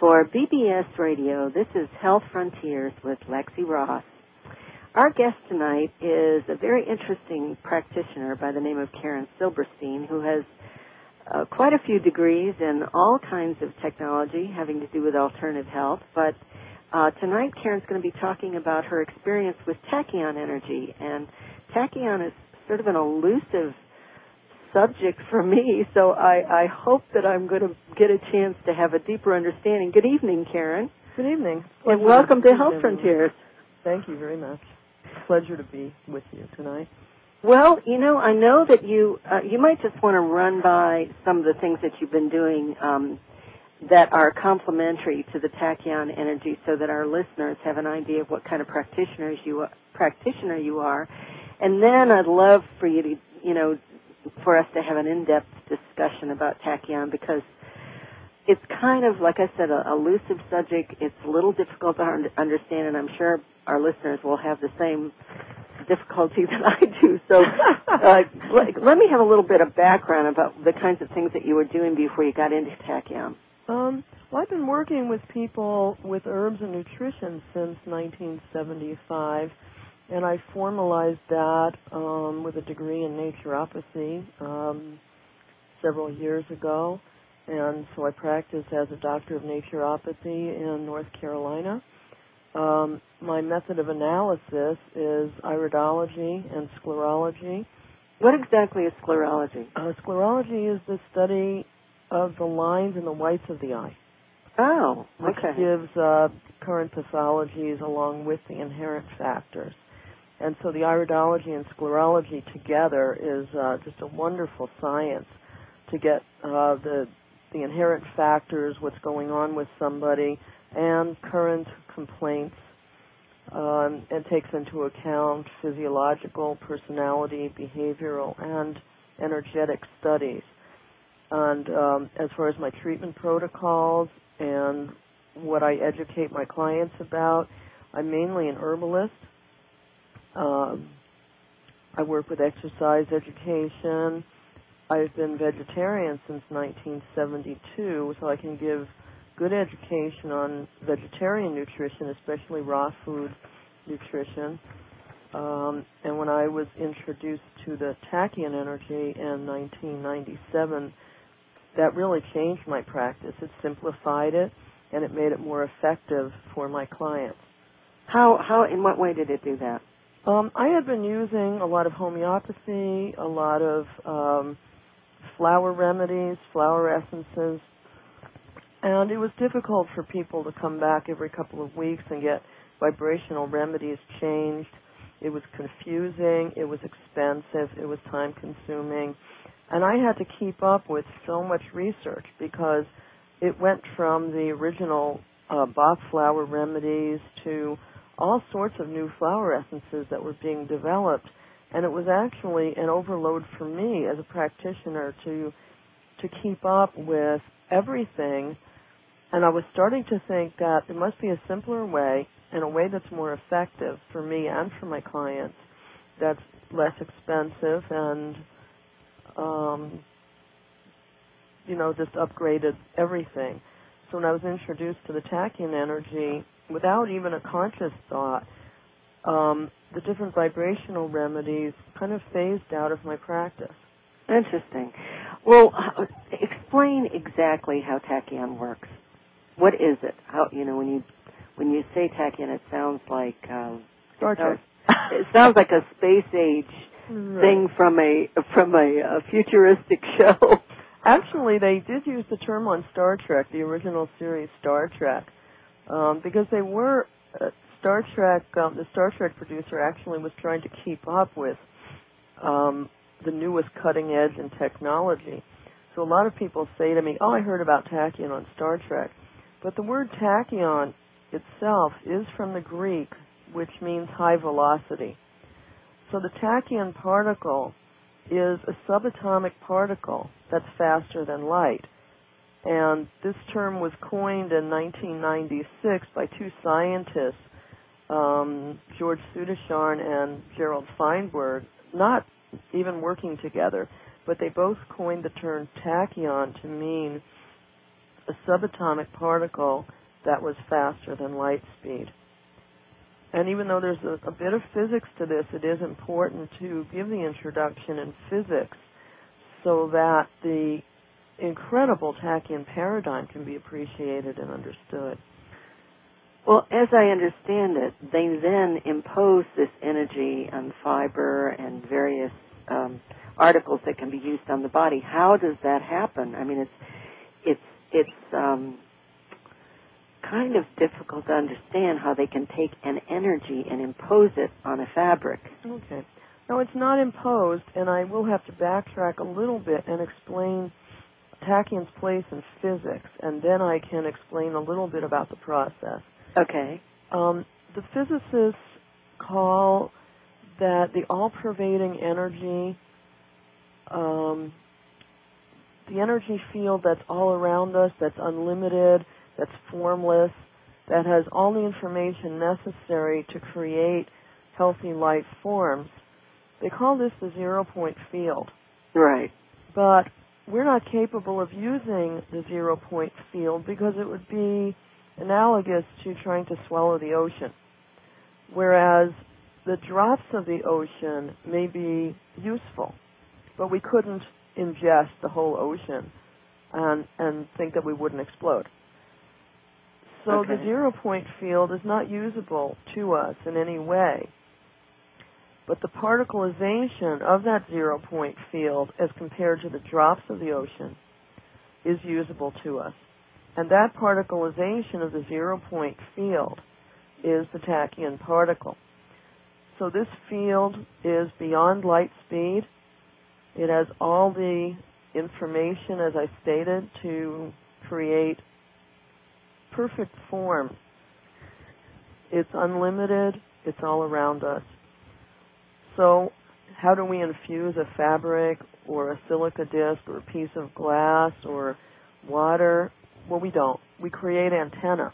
For BBS Radio, this is Health Frontiers with Lexi Ross. Our guest tonight is a very interesting practitioner by the name of Karen Silberstein, who has quite a few degrees in all kinds of technology having to do with alternative health. But tonight, Karen's going to be talking about her experience with tachyon energy. And tachyon is sort of an elusive subject for me, so I hope that I'm going to get a chance to have a deeper understanding. Good evening, Karen. Good evening. And welcome to Health Frontiers. Thank you very much. Pleasure to be with you tonight. Well, you know, I know that you might just want to run by some of the things that you've been doing that are complementary to the tachyon energy so that our listeners have an idea of what kind of practitioner you are. And then I'd love for you to, for us to have an in-depth discussion about tachyon, because it's kind of, like I said, a elusive subject. It's a little difficult to understand, and I'm sure our listeners will have the same difficulty that I do. So let me have a little bit of background about the kinds of things that you were doing before you got into tachyon. Well, I've been working with people with herbs and nutrition since 1975. And I formalized that with a degree in naturopathy several years ago. And so I practice as a doctor of naturopathy in North Carolina. My method of analysis is iridology and sclerology. What exactly is sclerology? Sclerology is the study of the lines in the whites of the eye. Oh, which okay. gives current pathologies along with the inherent factors. And so the iridology and sclerology together is just a wonderful science to get the inherent factors, what's going on with somebody, and current complaints, and takes into account physiological, personality, behavioral, and energetic studies. And as far as my treatment protocols and what I educate my clients about, I'm mainly an herbalist. I work with exercise education. I've been vegetarian since 1972, so I can give good education on vegetarian nutrition, especially raw food nutrition. And when I was introduced to the tachyon energy in 1997, that really changed my practice. It simplified it, and it made it more effective for my clients. How, in what way did it do that? I had been using a lot of homeopathy, a lot of flower remedies, flower essences, and it was difficult for people to come back every couple of weeks and get vibrational remedies changed. It was confusing, it was expensive, it was time-consuming, and I had to keep up with so much research because it went from the original Bach flower remedies to all sorts of new flower essences that were being developed, and it was actually an overload for me as a practitioner to keep up with everything. And I was starting to think that there must be a simpler way, and a way that's more effective for me and for my clients, that's less expensive and just upgraded everything. So when I was introduced to the tachyon energy, without even a conscious thought, the different vibrational remedies kind of phased out of my practice. Interesting. Well, explain exactly how tachyon works. What is it? How, when you say tachyon, it sounds like Star Trek. It sounds like a space age thing from a futuristic show. Actually, they did use the term on Star Trek, the original series Star Trek, because they were Star Trek. The Star Trek producer actually was trying to keep up with the newest cutting edge in technology. So a lot of people say to me, "Oh, I heard about tachyon on Star Trek," but the word tachyon itself is from the Greek, which means high velocity. So the tachyon particle is a subatomic particle that's faster than light. And this term was coined in 1996 by two scientists, George Sudacharn and Gerald Feinberg, not even working together, but they both coined the term tachyon to mean a a subatomic particle that was faster than light speed. And even though there's a bit of physics to this, it is important to give the introduction in physics so that the incredible tachyon paradigm can be appreciated and understood. Well, as I understand it, they then impose this energy on fiber and various articles that can be used on the body. How does that happen? I mean, it's kind of difficult to understand how they can take an energy and impose it on a fabric. Okay. No, it's not imposed, and I will have to backtrack a little bit and explain tachyon's place in physics, and then I can explain a little bit about the process. Okay. The physicists call that the all-pervading energy, the energy field that's all around us, that's unlimited, that's formless, that has all the information necessary to create healthy life forms. They call this the zero-point field. Right. But we're not capable of using the zero-point field because it would be analogous to trying to swallow the ocean. Whereas the drops of the ocean may be useful, but we couldn't ingest the whole ocean and think that we wouldn't explode. So Okay. the zero-point field is not usable to us in any way. But the particleization of that zero-point field as compared to the drops of the ocean is usable to us. And that particleization of the zero-point field is the tachyon particle. So this field is beyond light speed. It has all the information, as I stated, to create perfect form. It's unlimited. It's all around us. So how do we infuse a fabric or a silica disc or a piece of glass or water? Well, we don't. We create antenna.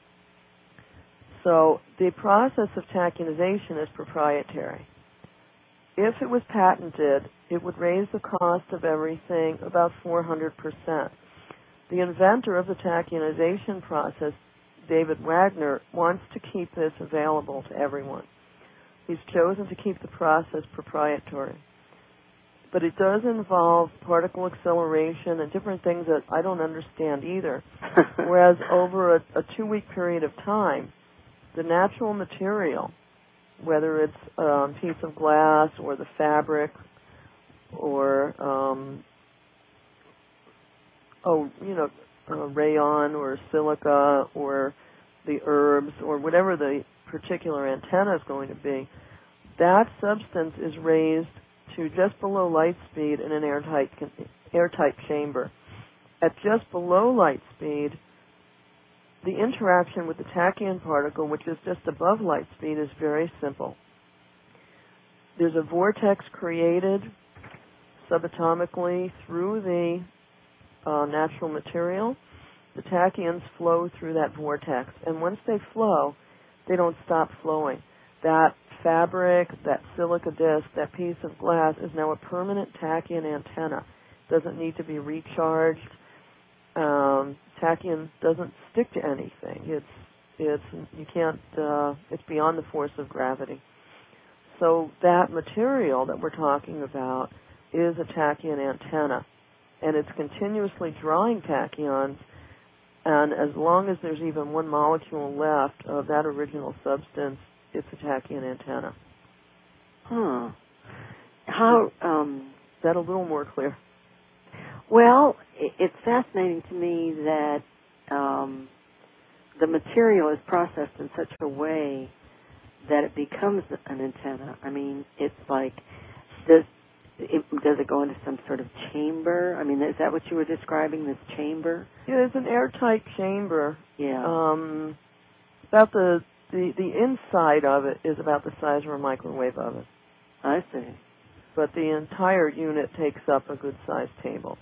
So the process of tachyonization is proprietary. If it was patented, it would raise the cost of everything about 400%. The inventor of the tachyonization process, David Wagner, wants to keep this available to everyone. He's chosen to keep the process proprietary. But it does involve particle acceleration and different things that I don't understand either. Whereas over a 2-week period of time, the natural material, whether it's a piece of glass or the fabric or, rayon or silica or the herbs or whatever the particular antenna is going to be, that substance is raised to just below light speed in an airtight chamber. At just below light speed, the interaction with the tachyon particle, which is just above light speed, is very simple. There's a vortex created subatomically through the natural material. The tachyons flow through that vortex, and once they flow, they don't stop flowing. That fabric, that silica disc, that piece of glass is now a permanent tachyon antenna. Doesn't need to be recharged. Tachyon doesn't stick to anything. It's beyond the force of gravity. So that material that we're talking about is a tachyon antenna, and it's continuously drawing tachyons. And as long as there's even one molecule left of that original substance, it's a tachyon antenna. Huh. How, is that a little more clear? Well, it's fascinating to me that the material is processed in such a way that it becomes an antenna. I mean, it's like, does it go into some sort of chamber? I mean, is that what you were describing, this chamber? Yeah, it's an airtight chamber. Yeah. About the inside of it is about the size of a microwave oven. I see. But the entire unit takes up a good-sized table.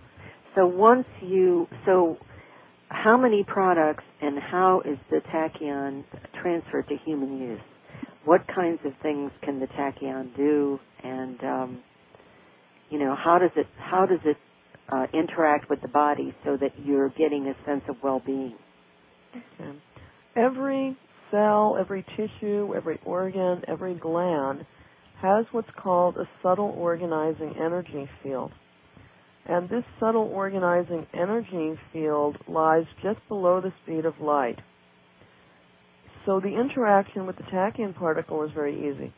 So how many products and how is the tachyon transferred to human use? What kinds of things can the tachyon do, and how does it interact with the body so that you're getting a sense of well-being? Okay. Every cell, every tissue, every organ, every gland has what's called a subtle organizing energy field. And this subtle organizing energy field lies just below the speed of light. So the interaction with the tachyon particle is very easy.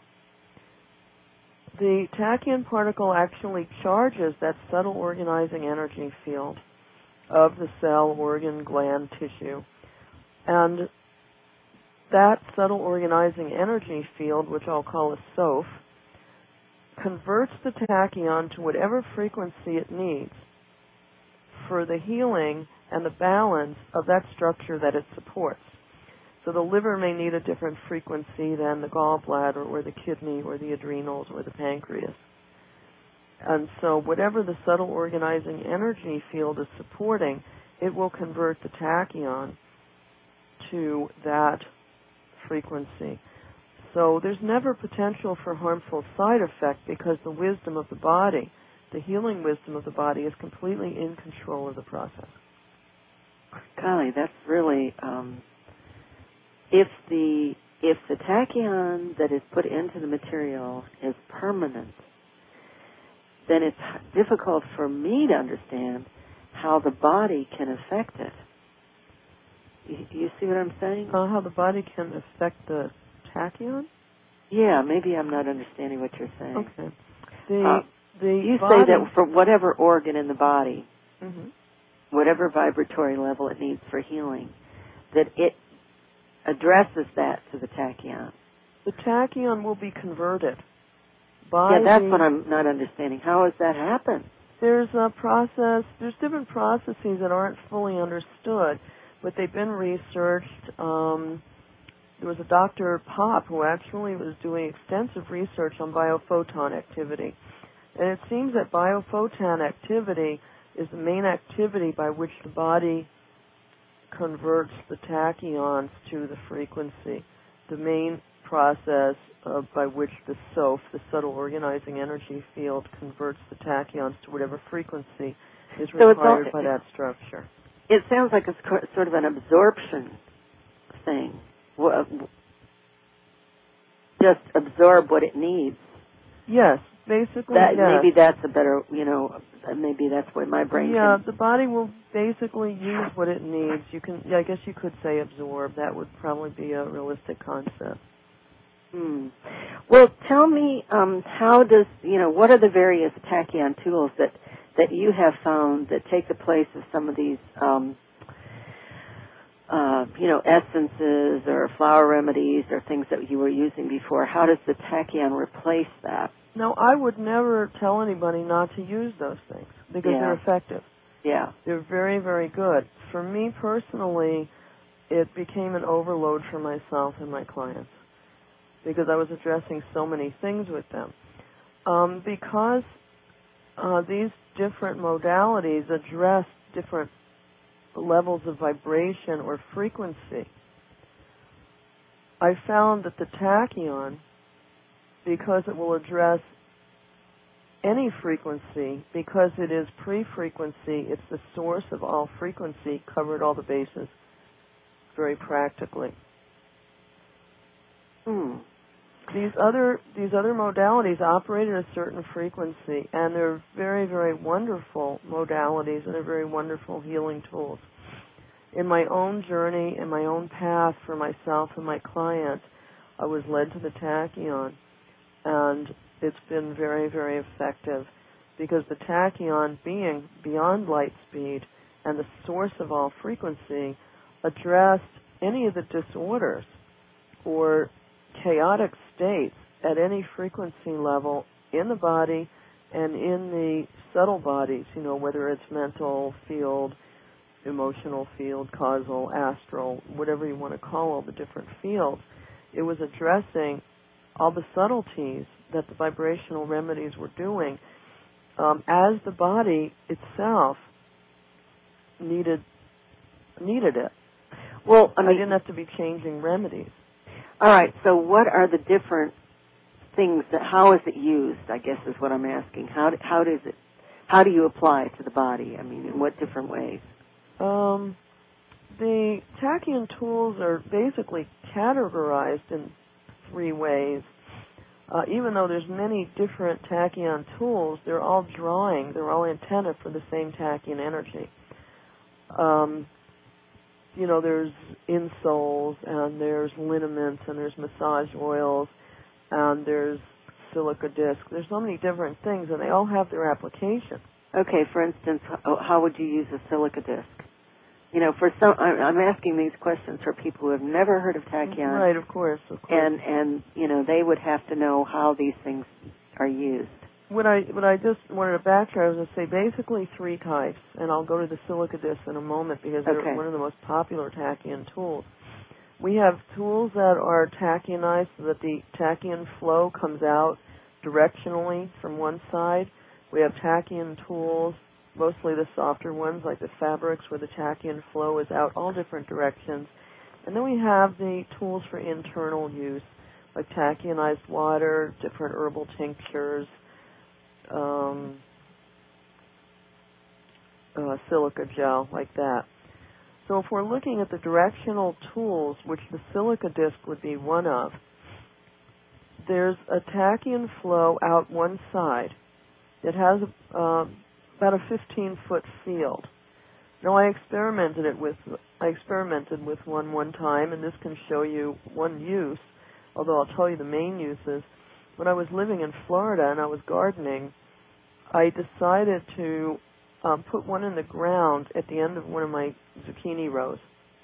The tachyon particle actually charges that subtle organizing energy field of the cell, organ, gland, tissue. And that subtle organizing energy field, which I'll call a SOF, converts the tachyon to whatever frequency it needs for the healing and the balance of that structure that it supports. So the liver may need a different frequency than the gallbladder or the kidney or the adrenals or the pancreas. And so whatever the subtle organizing energy field is supporting, it will convert the tachyon to that frequency. So there's never potential for harmful side effect because the wisdom of the body, the healing wisdom of the body, is completely in control of the process. Golly, that's really, if the tachyon that is put into the material is permanent, then it's difficult for me to understand how the body can affect it. You see what I'm saying? How the body can affect the tachyon? Yeah, maybe I'm not understanding what you're saying. Okay. You body... say that for whatever organ in the body, mm-hmm. whatever vibratory level it needs for healing, that it addresses that to the tachyon. The tachyon will be converted. Yeah, that's what I'm not understanding. How does that happen? There's different processes that aren't fully understood, but they've been researched. There was a Dr. Pop who actually was doing extensive research on biophoton activity. And it seems that biophoton activity is the main activity by which the body converts the tachyons to the frequency, the main process by which the SOF, the subtle organizing energy field, converts the tachyons to whatever frequency is required by that structure. It sounds like it's sort of an absorption thing. Just absorb what it needs. Yes, basically, yes. Maybe that's a better, maybe that's what my brain Yeah, the body will basically use what it needs. I guess you could say absorb. That would probably be a realistic concept. Well, tell me, what are the various tachyon tools that you have found that take the place of some of these, essences or flower remedies or things that you were using before? How does the tachyon replace that? No, I would never tell anybody not to use those things because they're effective. Yeah. They're very, very good. For me personally, it became an overload for myself and my clients because I was addressing so many things with them. Because these different modalities address different levels of vibration or frequency, I found that the tachyon, because it will address any frequency, because it is pre-frequency, it's the source of all frequency, covered all the bases very practically. These other modalities operate at a certain frequency, and they're very, very wonderful modalities, and they're very wonderful healing tools. In my own journey, in my own path for myself and my clients, I was led to the tachyon, and it's been very, very effective because the tachyon, being beyond light speed and the source of all frequency, addressed any of the disorders or chaotic states at any frequency level in the body and in the subtle bodies, whether it's mental field, emotional field, causal, astral, whatever you want to call all the different fields. It was addressing all the subtleties that the vibrational remedies were doing as the body itself needed it. Well, I didn't have to be changing remedies. All right, so what are the different things how is it used, I guess is what I'm asking. How does it how do you apply it to the body? I mean, in what different ways? The tachyon tools are basically categorized in 3 ways. Even though there's many different tachyon tools, they're all antenna for the same tachyon energy. There's insoles, and there's liniments, and there's massage oils, and there's silica disc. There's so many different things, and they all have their application. Okay, for instance, how would you use a silica disc? I'm asking these questions for people who have never heard of tachyon. Right, of course. And they would have to know how these things are used. What I just wanted to backtrack, I was going to say basically 3 types, and I'll go to the silica discs in a moment because they're one of the most popular tachyon tools. We have tools that are tachyonized so that the tachyon flow comes out directionally from one side. We have tachyon tools, mostly the softer ones like the fabrics where the tachyon flow is out all different directions. And then we have the tools for internal use like tachyonized water, different herbal tinctures, silica gel, like that. So if we're looking at the directional tools, which the silica disc would be one of, there's a tachyon flow out one side. It has about a 15-foot field. Now I experimented with one time, and this can show you one use, although I'll tell you the main uses. When I was living in Florida and I was gardening, I decided to put one in the ground at the end of one of my zucchini rows.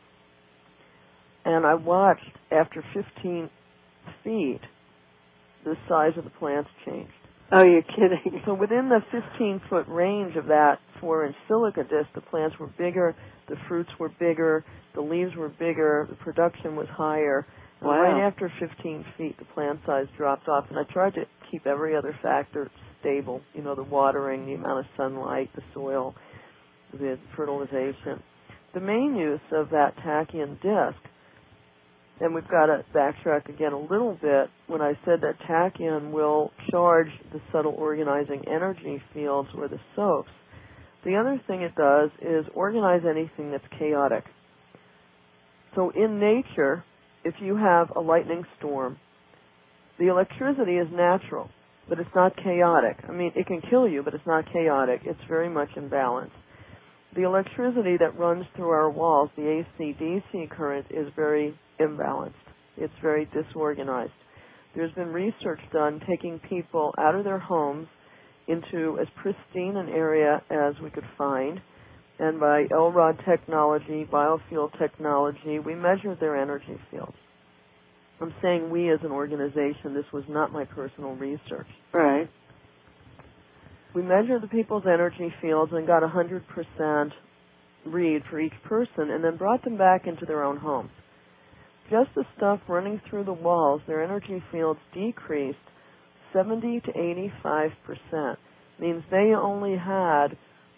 And I watched, after 15 feet, the size of the plants changed. Oh, you're kidding. So within the 15-foot range of that 4-inch silica disc, the plants were bigger, the fruits were bigger, the leaves were bigger, the production was higher. And right after 15 feet, the plant size dropped off, and I tried to keep every other factor stable, the watering, the amount of sunlight, the soil, the fertilization. The main use of that tachyon disc, and we've got to backtrack again a little bit, when I said that tachyon will charge the subtle organizing energy fields or the soaps. The other thing it does is organize anything that's chaotic. So in nature, if you have a lightning storm, the electricity is natural, but it's not chaotic. I mean, it can kill you, but it's not chaotic. It's very much in balance. The electricity that runs through our walls, the AC-DC current, is very imbalanced. It's very disorganized. There's been research done taking people out of their homes into as pristine an area as we could find, and by LROD technology, biofield technology, we measured their energy fields. I'm saying we as an organization, this was not my personal research. Right. We measured the people's energy fields and got 100% read for each person and then brought them back into their own homes. Just the stuff running through the walls, their energy fields decreased 70 to 85%. Means they only had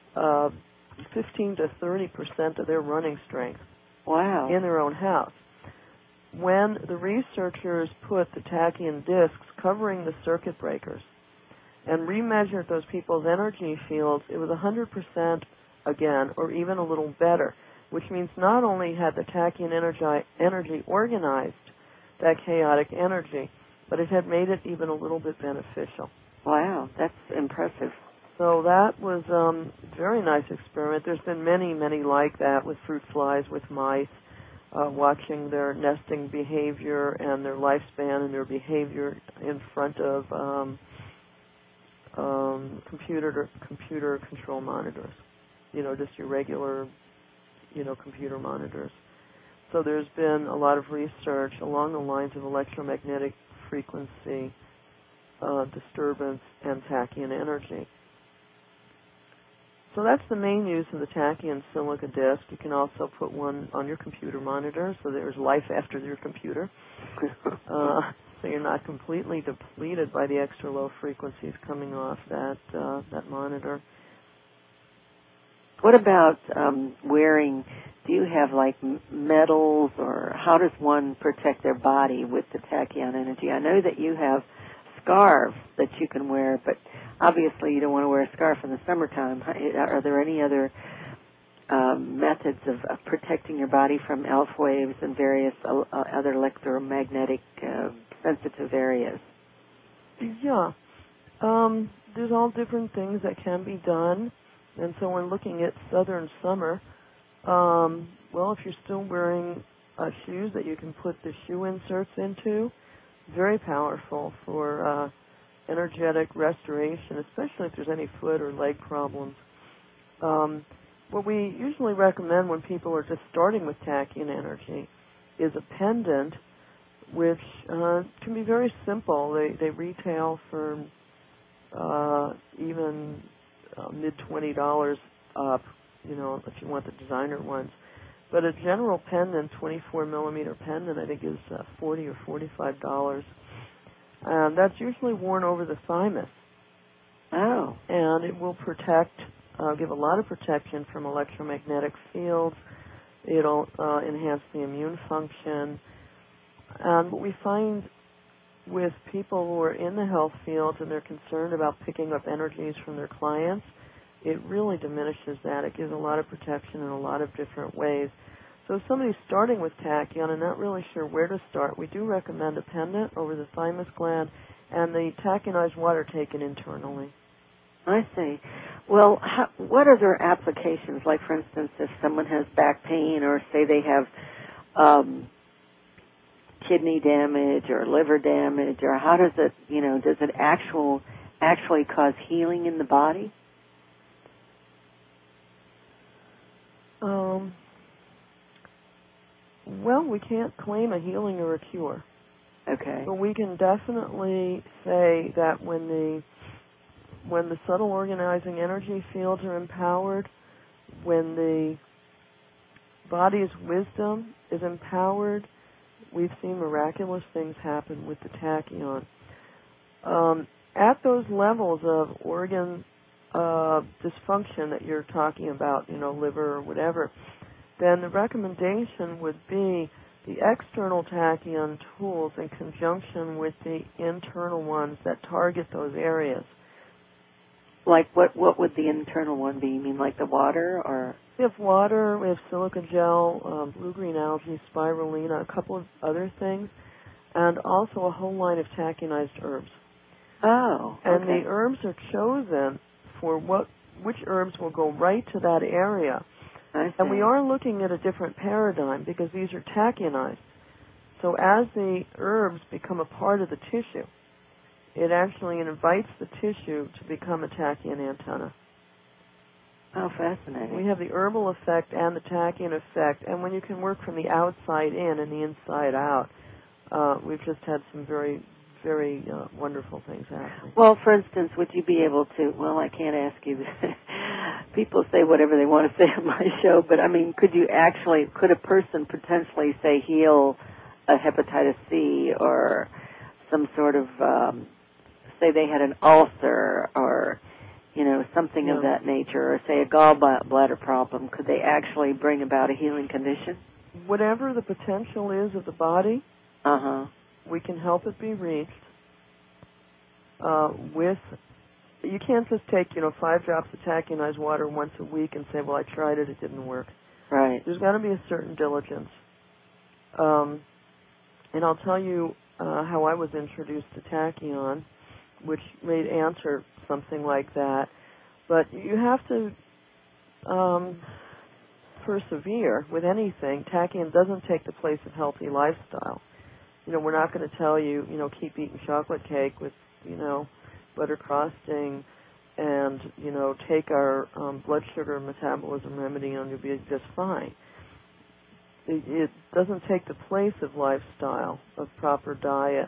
15 to 30% of their running strength in their own house. When the researchers put the tachyon discs covering the circuit breakers and remeasured those people's energy fields, it was 100% again, or even a little better, which means not only had the tachyon energy organized that chaotic energy, but it had made it even a little bit beneficial. Wow, that's impressive. So that was a very nice experiment. There's been many, many like that with fruit flies, with mice, watching their nesting behavior and their lifespan and their behavior in front of computer control monitors. Just your regular, computer monitors. So there's been a lot of research along the lines of electromagnetic frequency disturbance and tachyon energy. So that's the main use of the tachyon silica disc. You can also put one on your computer monitor, so there's life after your computer. So you're not completely depleted by the extra low frequencies coming off that monitor. What about wearing? Do you have like medals, or how does one protect their body with the tachyon energy? I know that you have scarves that you can wear, but obviously you don't want to wear a scarf in the summertime. Are there any other methods of protecting your body from ELF waves and various other electromagnetic sensitive areas? Yeah. There's all different things that can be done. And so when looking at southern summer, well, if you're still wearing shoes that you can put the shoe inserts into, very powerful for energetic restoration, especially if there's any foot or leg problems. What we usually recommend when people are just starting with tachyon energy is a pendant, which can be very simple. They retail for even mid-$20 up, if you want the designer ones. But a general pendant, 24-millimeter pendant, I think is $40 or $45. And that's usually worn over the thymus. Oh. And it will protect, give a lot of protection from electromagnetic fields. It'll enhance the immune function. And what we find with people who are in the health field and they're concerned about picking up energies from their clients, it really diminishes that. It gives a lot of protection in a lot of different ways. So if somebody's starting with tachyon and not really sure where to start, we do recommend a pendant over the thymus gland and the tacyonized water taken internally. I see. Well, what are their applications? Like, for instance, if someone has back pain or say they have kidney damage or liver damage, or how does it, does it actually cause healing in the body? Well, we can't claim a healing or a cure. Okay. But we can definitely say that when the subtle organizing energy fields are empowered, when the body's wisdom is empowered, we've seen miraculous things happen with the tachyon. At those levels of organ dysfunction that you're talking about, liver or whatever, then the recommendation would be the external tachyon tools in conjunction with the internal ones that target those areas. Like what would the internal one be? You mean like the water or? We have water, we have silica gel, blue-green algae, spirulina, a couple of other things, and also a whole line of tachyonized herbs. Oh, okay. And the herbs are chosen for which herbs will go right to that area. I see. And we are looking at a different paradigm because these are tachyonized. So as the herbs become a part of the tissue, it actually invites the tissue to become a tachyon antenna. Oh, fascinating. We have the herbal effect and the tachyon effect, and when you can work from the outside in and the inside out, we've just had some very, very wonderful things happen. Well, for instance, would you be able to, well, I can't ask you this. People say whatever they want to say on my show, but I mean, could a person potentially, say, heal a hepatitis C or some sort of, say they had an ulcer or, something of that nature, or say a gallbladder problem, could they actually bring about a healing condition? Whatever the potential is of the body, we can help it be reached you can't just take, 5 drops of tachionized water once a week and say, well, I tried it, it didn't work. Right. There's got to be a certain diligence. And I'll tell you how I was introduced to tachyon, which may answer something like that. But you have to persevere with anything. Tachyon doesn't take the place of healthy lifestyle. We're not going to tell you, keep eating chocolate cake with, butter frosting and, take our blood sugar metabolism remedy and you'll be just fine. It doesn't take the place of lifestyle, of proper diet.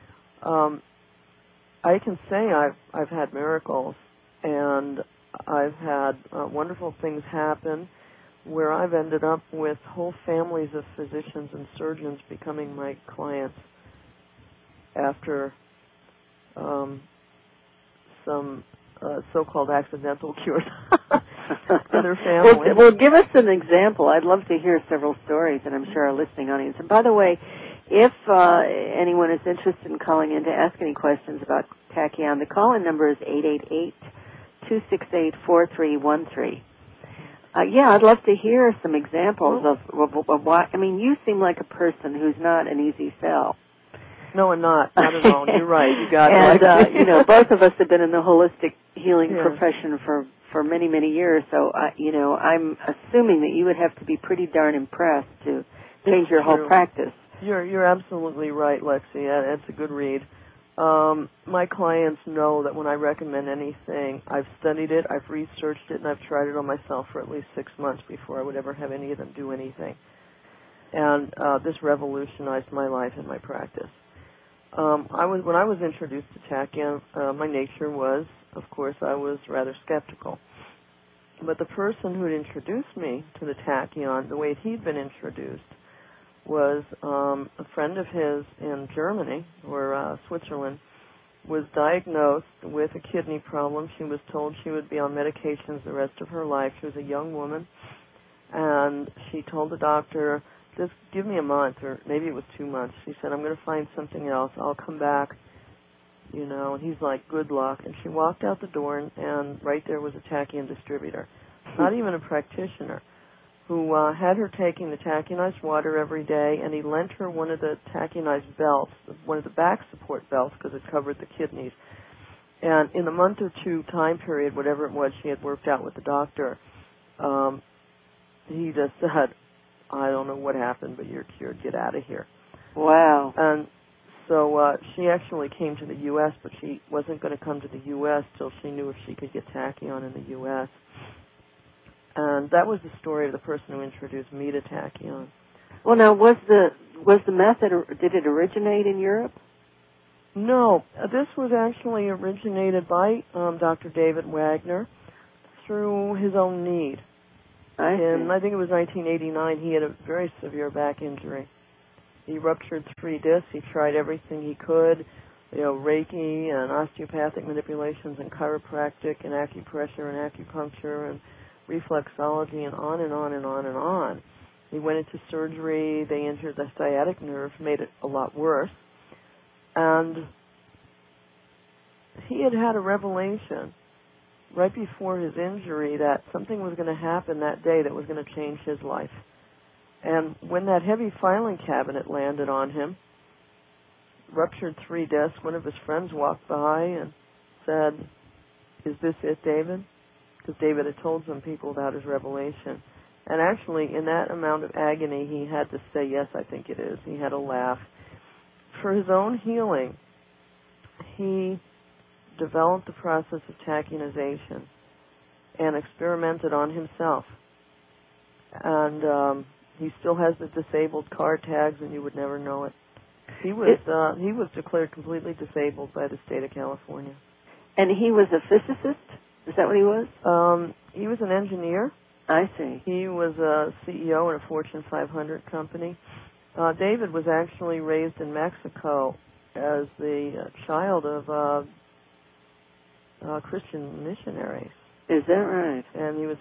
I can say I've had miracles, and I've had wonderful things happen where I've ended up with whole families of physicians and surgeons becoming my clients after some so-called accidental cures in their family. Well, give us an example. I'd love to hear several stories, and I'm sure our listening audience. And by the way, if anyone is interested in calling in to ask any questions about tachyon, the call-in number is 888-268-4313. Yeah, I'd love to hear some examples of what, I mean, you seem like a person who's not an easy sell. No, I'm not. Not at all. You're right. You got it. And, you know, both of us have been in the holistic healing profession for many, many years, so, you know, I'm assuming that you would have to be pretty darn impressed to change your whole practice. You're absolutely right, Lexi. That's a good read. My clients know that when I recommend anything, I've studied it, I've researched it, and I've tried it on myself for at least 6 months before I would ever have any of them do anything. And this revolutionized my life and my practice. When I was introduced to tachyon, my nature was, of course, I was rather skeptical. But the person who had introduced me to the tachyon, the way he'd been introduced, was a friend of his in Germany, or Switzerland, was diagnosed with a kidney problem. She was told she would be on medications the rest of her life. She was a young woman, and she told the doctor, just give me a month, or maybe it was 2 months. She said, I'm going to find something else. I'll come back, you know. And he's like, good luck. And she walked out the door, and right there was a tachyon distributor, not even a practitioner, who had her taking the tachyonized water every day, and he lent her one of the tachyonized belts, one of the back support belts, because it covered the kidneys. And in the month or two time period, whatever it was she had worked out with the doctor, he just said, I don't know what happened, but you're cured. Get out of here. Wow. And so she actually came to the U.S., but she wasn't going to come to the U.S. till she knew if she could get tachyon in the U.S., and that was the story of the person who introduced me to tachyon. Well, now, was the method, did it originate in Europe? No. This was actually originated by Dr. David Wagner through his own need. I think it was 1989, he had a very severe back injury. He ruptured 3 discs. He tried everything he could, you know, Reiki and osteopathic manipulations and chiropractic and acupressure and acupuncture and reflexology, and on and on and on and on. He went into surgery. They injured the sciatic nerve, made it a lot worse. And he had had a revelation right before his injury that something was going to happen that day that was going to change his life. And when that heavy filing cabinet landed on him, ruptured 3 discs, one of his friends walked by and said, is this it, David? Because David had told some people about his revelation. And actually, in that amount of agony, he had to say, yes, I think it is. He had a laugh. For his own healing, he developed the process of tachionization and experimented on himself. And he still has the disabled card tags, and you would never know it. He was declared completely disabled by the state of California. And he was a physicist? Is that what he was? He was an engineer. I see. He was a CEO in a Fortune 500 company. David was actually raised in Mexico as the child of Christian missionaries. Is that right? And he was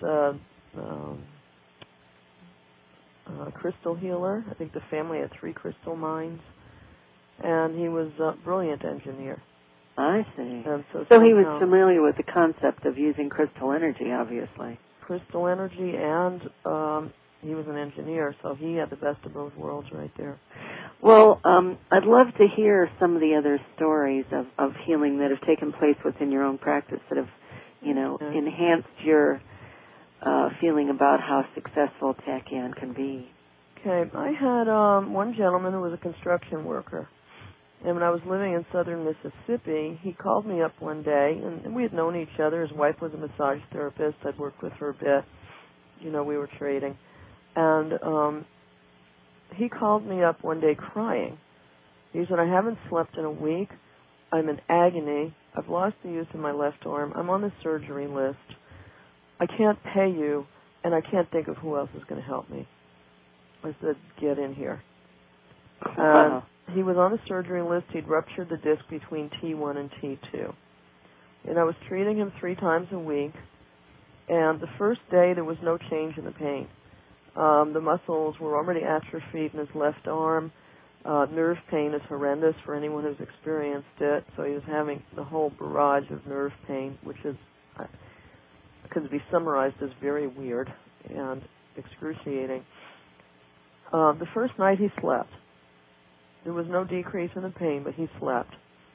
a crystal healer. I think the family had 3 crystal mines. And he was a brilliant engineer. I see. So he was familiar with the concept of using crystal energy, obviously. Crystal energy, and he was an engineer, so he had the best of both worlds right there. Well, I'd love to hear some of the other stories of healing that have taken place within your own practice that have, you know, enhanced your feeling about how successful tachyon can be. Okay, I had one gentleman who was a construction worker. And when I was living in southern Mississippi, he called me up one day, and we had known each other. His wife was a massage therapist. I'd worked with her a bit. You know, we were trading. And he called me up one day crying. He said, I haven't slept in a week. I'm in agony. I've lost the use of my left arm. I'm on the surgery list. I can't pay you, and I can't think of who else is going to help me. I said, get in here. Wow. He was on the surgery list. He'd ruptured the disc between T1 and T2. And I was treating him 3 times a week. And the first day, there was no change in the pain. The muscles were already atrophied in his left arm. Nerve pain is horrendous for anyone who's experienced it. So he was having the whole barrage of nerve pain, which is could be summarized as very weird and excruciating. The first night he slept. There was no decrease in the pain, but he slept.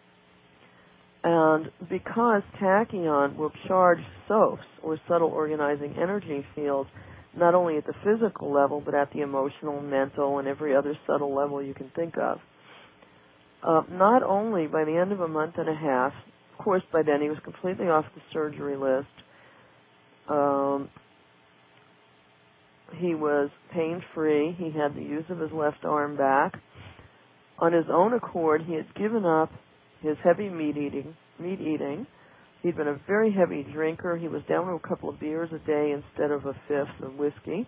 And because tachyon will charge SOFs, or subtle organizing energy fields, not only at the physical level, but at the emotional, mental, and every other subtle level you can think of. Not only by the end of a month and a half, of course by then he was completely off the surgery list, he was pain-free, he had the use of his left arm back. On his own accord, he had given up his heavy meat eating. He'd been a very heavy drinker. He was down to a couple of beers a day instead of a fifth of whiskey,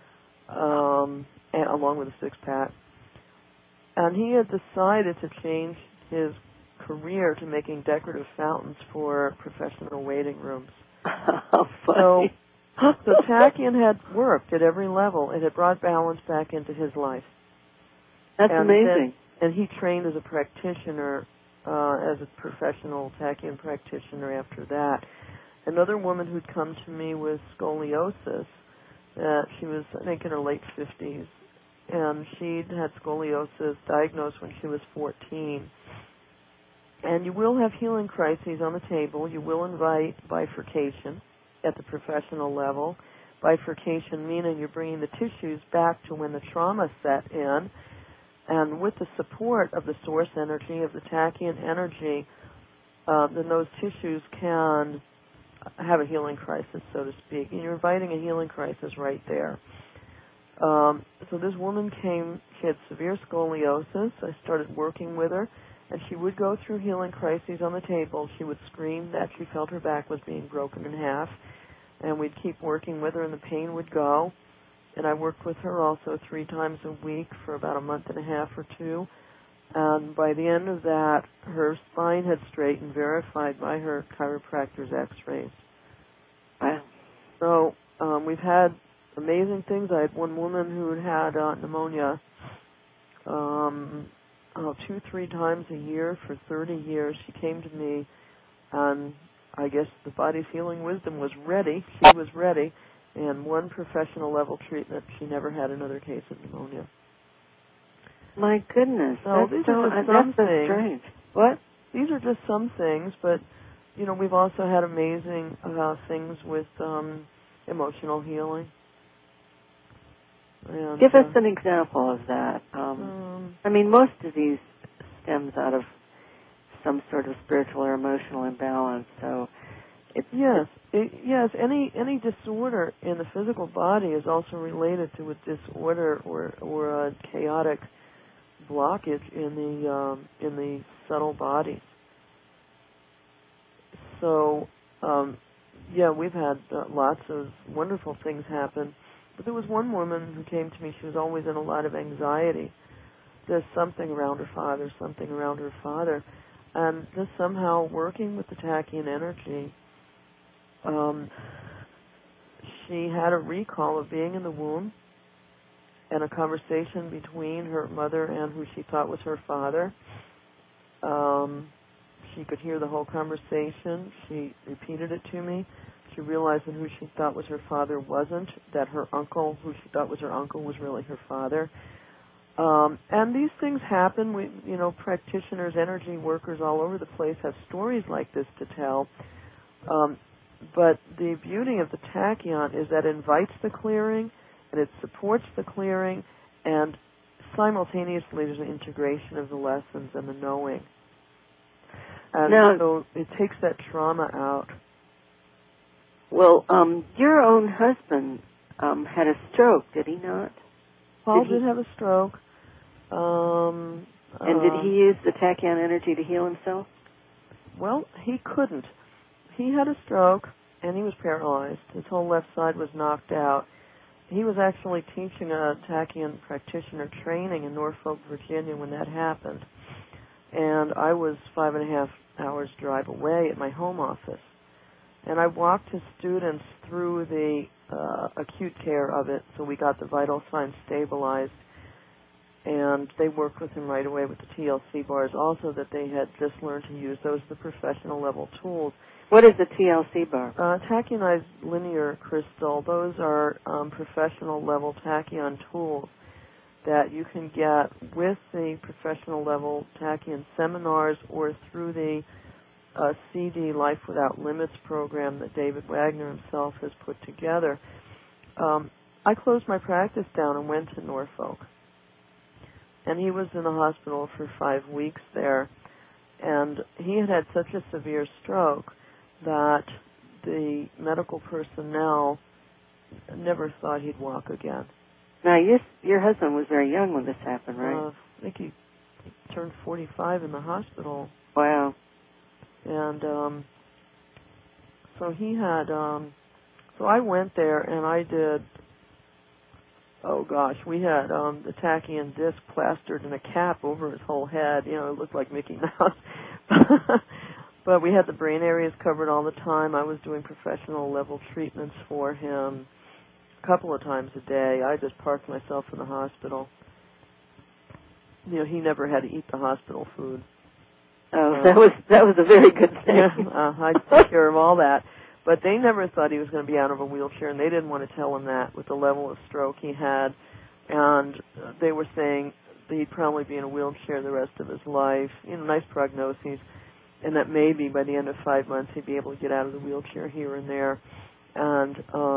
along with a six-pack. And he had decided to change his career to making decorative fountains for professional waiting rooms. How funny. So tachyon had worked at every level. It had brought balance back into his life. That's amazing. And he trained as a practitioner, as a professional tachyon practitioner after that. Another woman who'd come to me with scoliosis, she was, I think, in her late 50s, and she'd had scoliosis diagnosed when she was 14. And you will have healing crises on the table. You will invite bifurcation at the professional level. Bifurcation meaning you're bringing the tissues back to when the trauma set in. And with the support of the source energy, of the tachyon energy, then those tissues can have a healing crisis, so to speak. And you're inviting a healing crisis right there. So this woman came, she had severe scoliosis. I started working with her, and she would go through healing crises on the table. She would scream that she felt her back was being broken in half, and we'd keep working with her, and the pain would go. And I worked with her also 3 times a week for about a month and a half or 2. And by the end of that, her spine had straightened, verified by her chiropractor's x-rays. Wow. So we've had amazing things. I had one woman who had pneumonia 2-3 times a year for 30 years. She came to me, and I guess the body's healing wisdom was ready. She was ready. And one professional level treatment, she never had another case of pneumonia. My goodness. So these are just some things. Strange. What? These are just some things, but, you know, we've also had amazing things with emotional healing. And, give us an example of that. I mean, most of these stems out of some sort of spiritual or emotional imbalance, so it's... Yes. Any disorder in the physical body is also related to a disorder or a chaotic blockage in the subtle bodies. So, we've had lots of wonderful things happen. But there was one woman who came to me. She was always in a lot of anxiety. There's something around her father, and just somehow working with the tachyon energy. She had a recall of being in the womb and a conversation between her mother and who she thought was her father. She could hear the whole conversation. She repeated it to me. She realized that who she thought was her father wasn't, that her uncle, who she thought was her uncle, was really her father. And these things happen. We, practitioners, energy workers all over the place have stories like this to tell. But the beauty of the tachyon is that it invites the clearing, and it supports the clearing, and simultaneously there's an integration of the lessons and the knowing. And so it takes that trauma out. Well, your own husband had a stroke, did he not? Paul did have a stroke. And did he use the tachyon energy to heal himself? Well, he couldn't. He had a stroke, and he was paralyzed. His whole left side was knocked out. He was actually teaching a tachyon practitioner training in Norfolk, Virginia when that happened. And I was 5.5 hours drive away at my home office. And I walked his students through the acute care of it, so we got the vital signs stabilized. and they worked with him right away with the TLC bars also that they had just learned to use. Those are the professional level tools. What is a TLC bar? Tachionized linear crystal. Those are professional level tachyon tools that you can get with the professional level tachyon seminars or through the CD Life Without Limits program that David Wagner himself has put together. I closed my practice down and went to Norfolk. And he was in the hospital for 5 weeks there. And he had had such a severe stroke that the medical personnel never thought he'd walk again. Now, your husband was very young when this happened, right? I think he turned 45 in the hospital. Wow. And so he had, so I went there and I did, we had the tachyon disc plastered in a cap over his whole head. You know, it looked like Mickey Mouse. But we had the brain areas covered all the time. I was doing professional level treatments for him a couple of times a day. I just parked myself in the hospital. You know, he never had to eat the hospital food. Oh, that was a very good thing. I took care of all that. But they never thought he was going to be out of a wheelchair, and they didn't want to tell him that with the level of stroke he had. And they were saying that he'd probably be in a wheelchair the rest of his life. You know, nice prognoses. And that maybe by the end of 5 months he'd be able to get out of the wheelchair here and there. And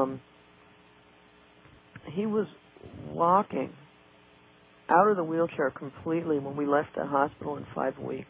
he was walking out of the wheelchair completely when we left the hospital in 5 weeks.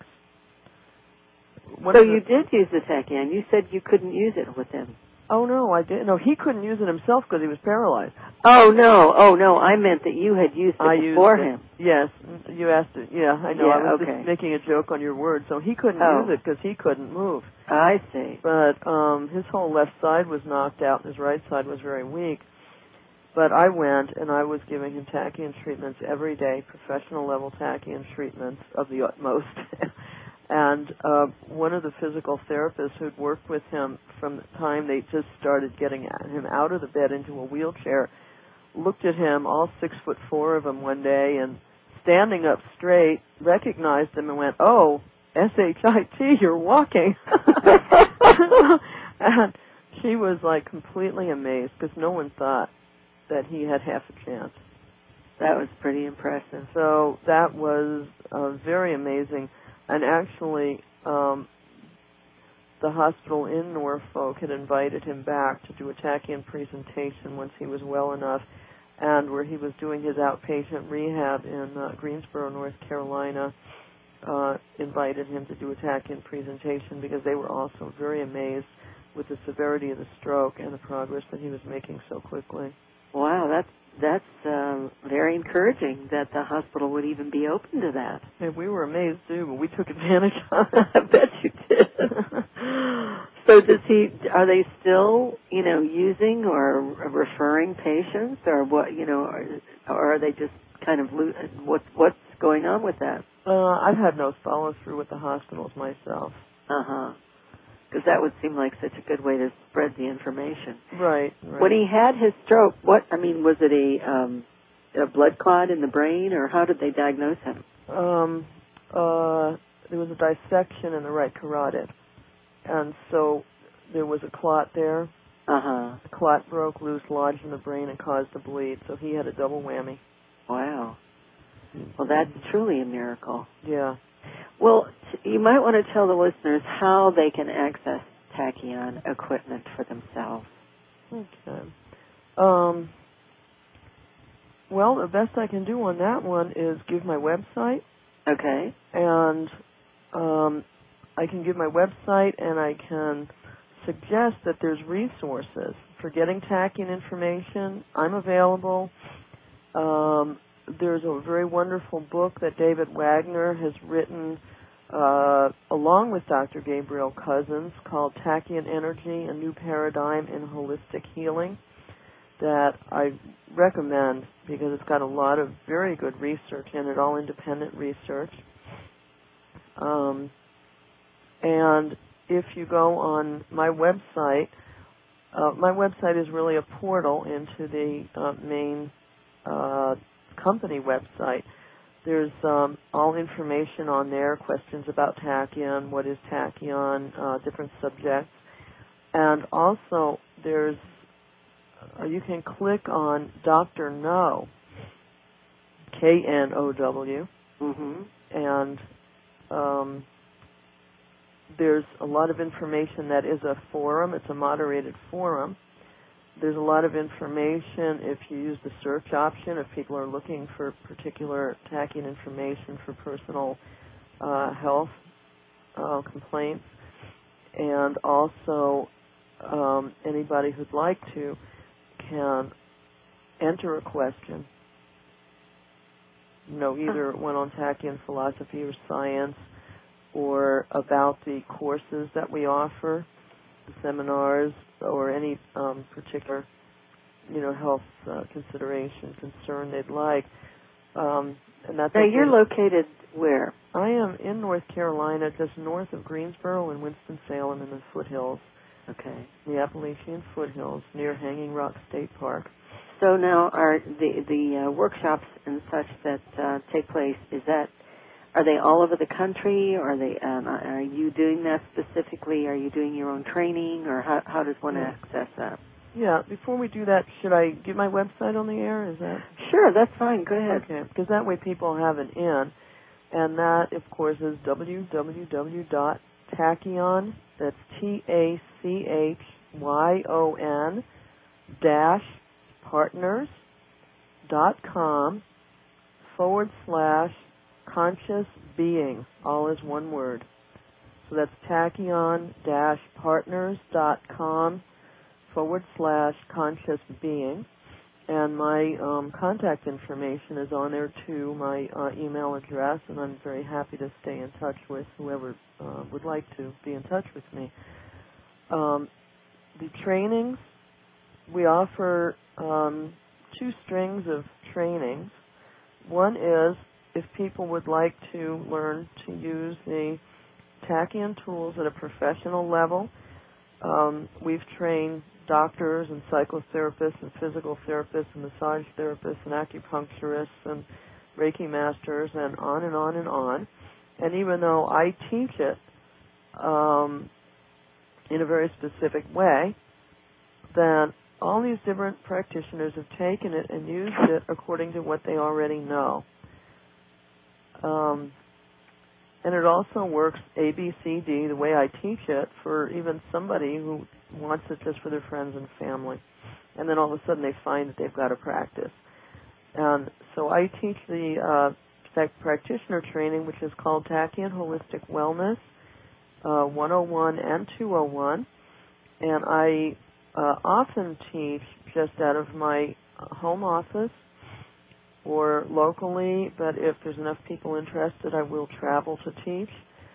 So you did use the tachyon. You said you couldn't use it with him. Oh, no, I didn't. No, he couldn't use it himself because he was paralyzed. Oh, no. I meant that you had used it before him. Yes. You asked it. Yeah, I know. Yeah, I was just making a joke on your word. So he couldn't use it because he couldn't move. I see. But his whole left side was knocked out and his right side was very weak. But I went and I was giving him tachyon treatments every day, professional level tachyon treatments of the utmost. And one of the physical therapists who'd worked with him from the time they just started getting him out of the bed into a wheelchair looked at him, all 6'4" of him one day, and standing up straight, recognized him and went, "Oh, S-H-I-T, you're walking." And she was like completely amazed because no one thought that he had half a chance. That was pretty impressive. So that was very amazing. And actually, the hospital in Norfolk had invited him back to do a tachyon presentation once he was well enough, and where he was doing his outpatient rehab in Greensboro, North Carolina, invited him to do a tachyon presentation because they were also very amazed with the severity of the stroke and the progress that he was making so quickly. Wow, that's very encouraging that the hospital would even be open to that. And we were amazed too, but we took advantage of it. I bet you did. So are they still, using or referring patients, or what, or are they just kind of, what's going on with that? I've had no follow through with the hospitals myself. Because that would seem like such a good way to spread the information. Right. When he had his stroke, was it a blood clot in the brain, or how did they diagnose him? There was a dissection in the right carotid, and so there was a clot there. The clot broke loose, lodged in the brain, and caused a bleed, so he had a double whammy. Wow. Well, that's truly a miracle. Yeah. Well, you might want to tell the listeners how they can access tachyon equipment for themselves. Okay. Well, the best I can do on that one is give my website. Okay. And I can give my website, and I can suggest that there's resources for getting tachyon information. I'm available. There's a very wonderful book that David Wagner has written along with Dr. Gabriel Cousins called Tachyon Energy, A New Paradigm in Holistic Healing, that I recommend because it's got a lot of very good research in it, all independent research. And if you go on my website is really a portal into the main company website. There's all information on there, questions about tachyon, what is tachyon, different subjects. And also there's, you can click on Dr. No, K-N-O-W, and there's a lot of information that is a forum. It's a moderated forum. There's a lot of information if you use the search option, if people are looking for particular tachyon information for personal health complaints. And also, anybody who'd like to can enter a question, either one on tachyon philosophy or science, or about the courses that we offer, the seminars, or any particular, health consideration, concern they'd like. And that's now, you're located where? I am in North Carolina, just north of Greensboro and Winston-Salem in the foothills. Okay. The Appalachian foothills, near Hanging Rock State Park. So now, are the workshops and such that take place, are they all over the country, or are you doing that specifically? Are you doing your own training, or how does one access that? Yeah, before we do that, should I get my website on the air? Is that? Sure, that's fine. Go ahead. Okay, because that way people have an in. And that, of course, is www.tachyon, that's TACHYON partners.com/conscious being, all is one word. So that's tachyon-partners.com/conscious being. And my contact information is on there too, my email address, and I'm very happy to stay in touch with whoever would like to be in touch with me. The trainings, we offer 2 strings of trainings. One is if people would like to learn to use the tachyon tools at a professional level. We've trained doctors and psychotherapists and physical therapists and massage therapists and acupuncturists and Reiki masters and on and on and on. And even though I teach it in a very specific way, then all these different practitioners have taken it and used it according to what they already know. And it also works ABCD, the way I teach it, for even somebody who wants it just for their friends and family. And then all of a sudden they find that they've got to practice. And so I teach the practitioner training, which is called Tachyon Holistic Wellness 101 and 201. And I often teach just out of my home office or locally, but if there's enough people interested, I will travel to teach.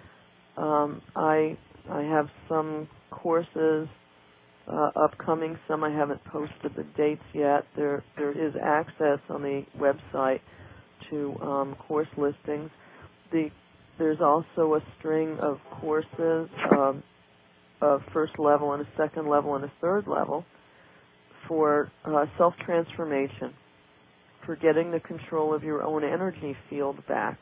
I have some courses upcoming, some I haven't posted the dates yet. There is access on the website to course listings. There's also a string of courses, a first level and a second level and a third level for self-transformation, for getting the control of your own energy field back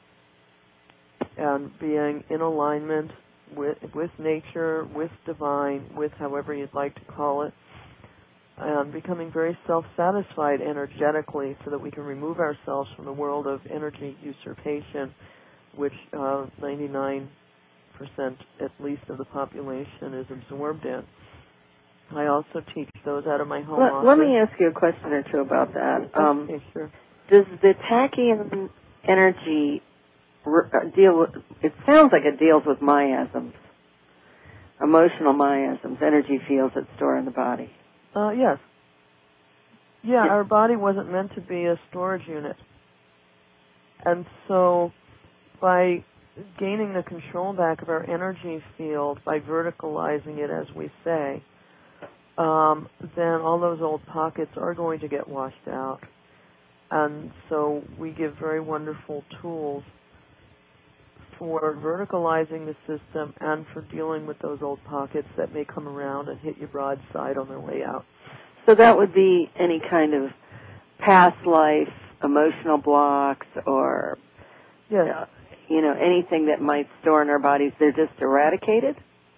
and being in alignment with nature, with divine, with however you'd like to call it, and becoming very self-satisfied energetically so that we can remove ourselves from the world of energy usurpation, which 99% at least of the population is absorbed in. I also teach those out of my home office. Let me ask you a question or two about that. Okay, sure. Does the tachyon energy deal with, it sounds like it deals with miasms, emotional miasms, energy fields that store in the body. Yes. Yeah, our body wasn't meant to be a storage unit. And so by gaining the control back of our energy field, by verticalizing it, as we say, then all those old pockets are going to get washed out. And so we give very wonderful tools for verticalizing the system and for dealing with those old pockets that may come around and hit you broadside on their way out. So that would be any kind of past life emotional blocks or, Yes. Anything that might store in our bodies, they're just eradicated?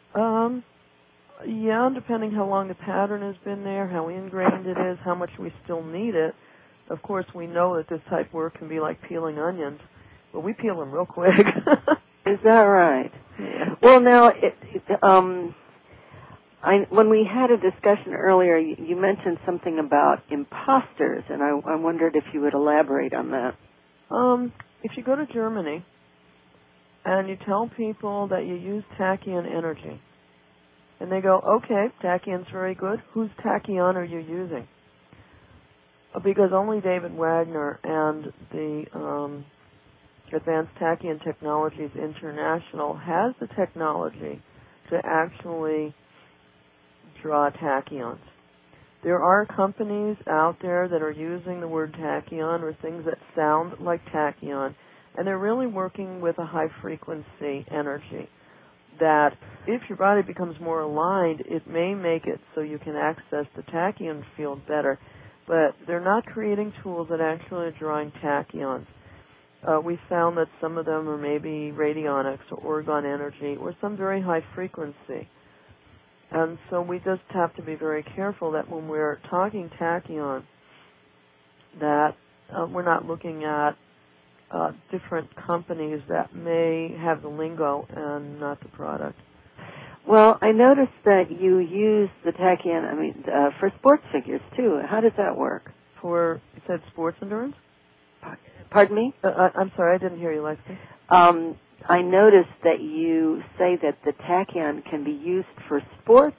Yeah, depending how long the pattern has been there, how ingrained it is, how much we still need it. Of course, we know that this type of work can be like peeling onions, but we peel them real quick. Is that right? Yeah. Well, now, when we had a discussion earlier, you mentioned something about imposters, and I wondered if you would elaborate on that. If you go to Germany and you tell people that you use tachyon energy, and they go, okay, tachyon's very good. Whose tachyon are you using? Because only David Wagner and the Advanced Tachyon Technologies International has the technology to actually draw tachyons. There are companies out there that are using the word tachyon or things that sound like tachyon, and they're really working with a high-frequency energy that if your body becomes more aligned, it may make it so you can access the tachyon field better, but they're not creating tools that actually are drawing tachyons. We found that some of them are maybe radionics or orgone energy or some very high frequency. And so we just have to be very careful that when we're talking tachyon, that we're not looking at different companies that may have the lingo and not the product. Well, I noticed that you use the tachyon, for sports figures, too. How does that work? For, you said sports endurance? Pardon me? I'm sorry, I didn't hear you, Lexi. I noticed that you say that the tachyon can be used for sports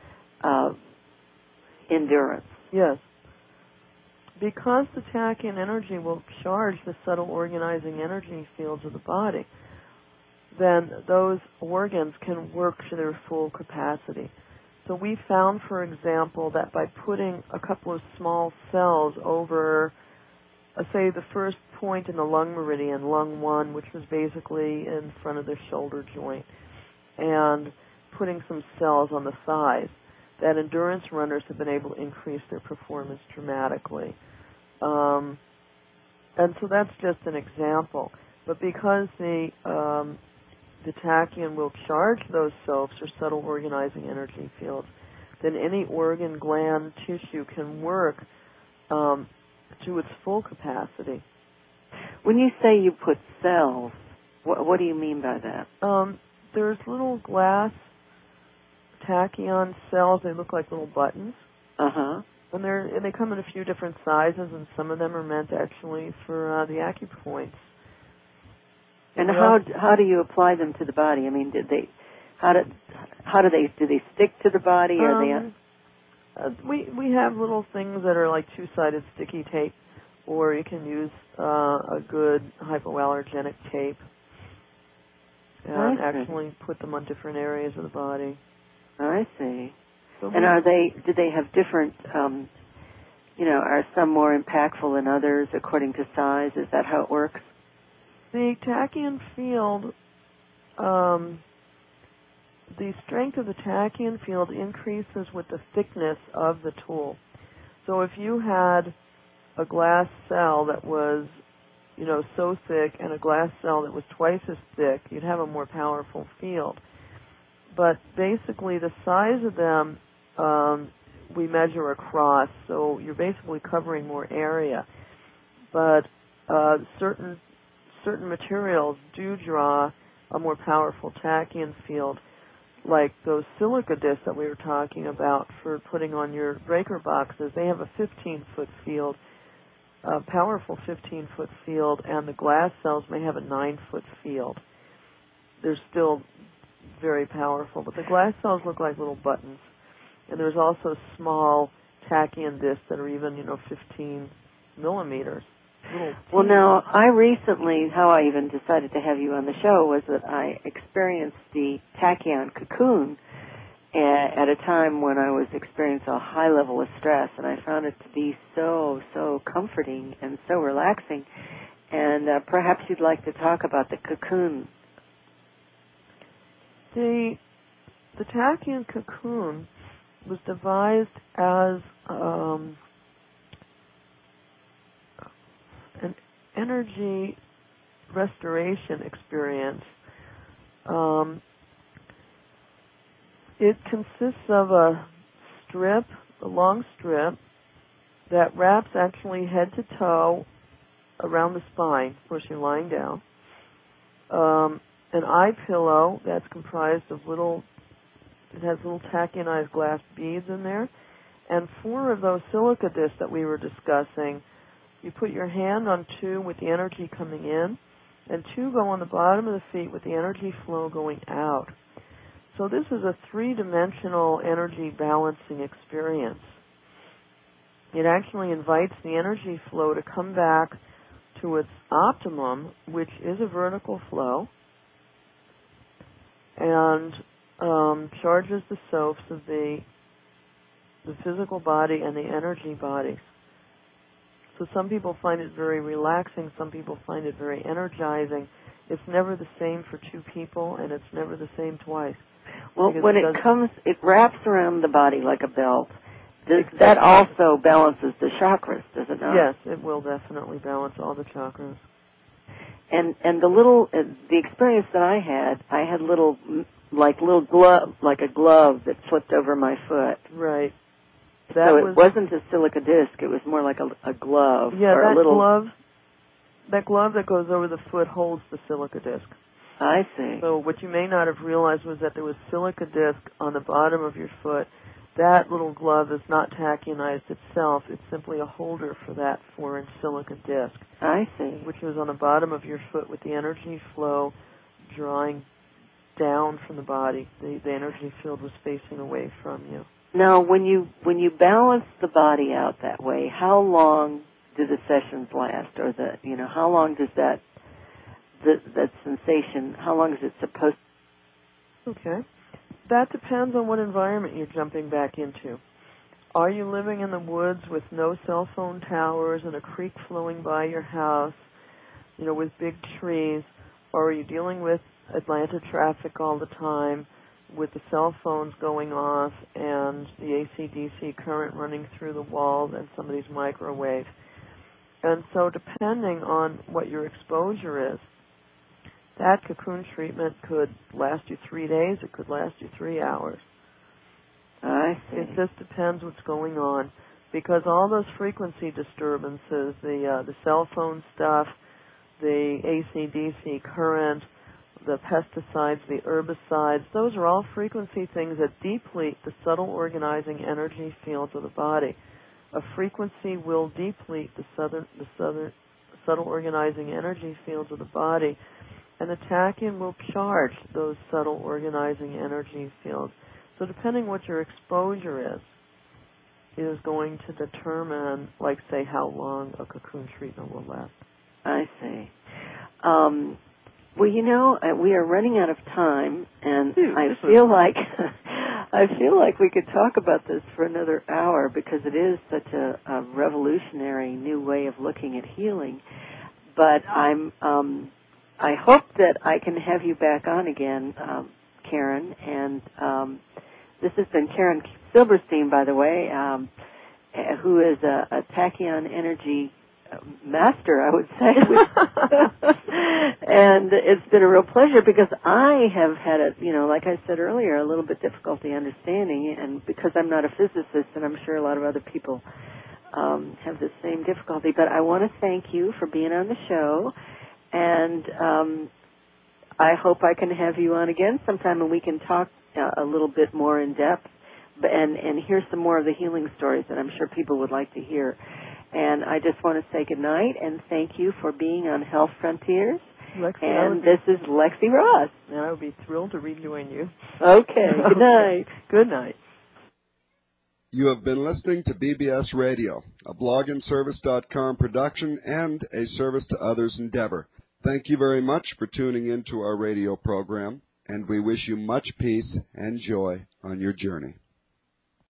endurance. Yes. Because the tachyon energy will charge the subtle organizing energy fields of the body, then those organs can work to their full capacity. So we found, for example, that by putting a couple of small cells over, say, the first point in the lung meridian, lung 1, which was basically in front of the shoulder joint, and putting some cells on the thighs, that endurance runners have been able to increase their performance dramatically. And so that's just an example. But because the tachyon will charge those selves or subtle organizing energy fields, then any organ, gland, tissue can work to its full capacity. When you say you put cells, what do you mean by that? There's little glass tachyon cells. They look like little buttons. Uh-huh. And they come in a few different sizes, and some of them are meant actually for the acupoints. And how do you apply them to the body? I mean, do they stick to the body? Or we have little things that are like two-sided sticky tape, or you can use a good hypoallergenic tape and actually put them on different areas of the body. I see. So and do they have different, are some more impactful than others according to size? Is that how it works? The tachyon field, the strength of the tachyon field increases with the thickness of the tool. So if you had a glass cell that was, so thick and a glass cell that was twice as thick, you'd have a more powerful field. But basically the size of them, we measure across, so you're basically covering more area. But certain materials do draw a more powerful tachyon field, like those silica discs that we were talking about for putting on your breaker boxes. They have a 15-foot field, a powerful 15-foot field, and the glass cells may have a 9-foot field. They're still very powerful, but the glass cells look like little buttons. And there's also small tachyon discs that are even, 15 millimeters. Well, now, how I even decided to have you on the show was that I experienced the tachyon cocoon at a time when I was experiencing a high level of stress, and I found it to be so comforting and so relaxing. And perhaps you'd like to talk about the cocoon. The tachyon cocoon was devised as energy restoration experience, it consists of a long strip that wraps actually head to toe around the spine. Of course, you're lying down. An eye pillow that's comprised of it has little tachyonized glass beads in there, and 4 of those silica discs that we were discussing. You put your hand on 2 with the energy coming in, and 2 go on the bottom of the feet with the energy flow going out. So this is a 3-dimensional energy balancing experience. It actually invites the energy flow to come back to its optimum, which is a vertical flow, and charges the soaps of the physical body and the energy bodies. So some people find it very relaxing, some people find it very energizing. It's never the same for 2 people, and it's never the same twice. Well, when it wraps around the body like a belt. That also balances the chakras, does it not? Yes, it will definitely balance all the chakras. And the experience that I had little glove, like a glove that flipped over my foot. Right. So it wasn't a silica disc; it was more like a glove. Yeah, or that glove that goes over the foot holds the silica disc. I see. So what you may not have realized was that there was silica disc on the bottom of your foot. That little glove is not tachyonized itself. It's simply a holder for that 4-inch silica disc. I see. Which was on the bottom of your foot with the energy flow drawing down from the body. The energy field was facing away from you. Now, when you balance the body out that way, how long do the sessions last? Or how long does that sensation, how long is it supposed to? Okay. That depends on what environment you're jumping back into. Are you living in the woods with no cell phone towers and a creek flowing by your house, with big trees? Or are you dealing with Atlanta traffic all the time with the cell phones going off and the AC/DC current running through the walls and somebody's microwave? And so depending on what your exposure is, that cocoon treatment could last you 3 days. It could last you 3 hours. I see. It just depends what's going on, because all those frequency disturbances, the cell phone stuff, the AC/DC current, the pesticides, the herbicides, those are all frequency things that deplete the subtle organizing energy fields of the body. A frequency will deplete the subtle organizing energy fields of the body, and the tachyon will charge those subtle organizing energy fields. So depending what your exposure is going to determine, say, how long a cocoon treatment will last. I see. Well, we are running out of time, and I feel like we could talk about this for another hour, because it is such a revolutionary new way of looking at healing. But I hope that I can have you back on again, Karen. And this has been Karen Silberstein, by the way, who is a tachyon energy master, I would say. And it's been a real pleasure, because I have had like I said earlier, a little bit difficulty understanding, and because I'm not a physicist, and I'm sure a lot of other people have the same difficulty. But I want to thank you for being on the show, and I hope I can have you on again sometime, and we can talk a little bit more in depth and hear some more of the healing stories that I'm sure people would like to hear. And I just want to say good night and thank you for being on Health Frontiers. Lexi, and this is Lexi Ross. And I would be thrilled to rejoin you. Okay. Good night. Good night. You have been listening to BBS Radio, a blogandservice.com production and a service to others endeavor. Thank you very much for tuning in to our radio program, and we wish you much peace and joy on your journey.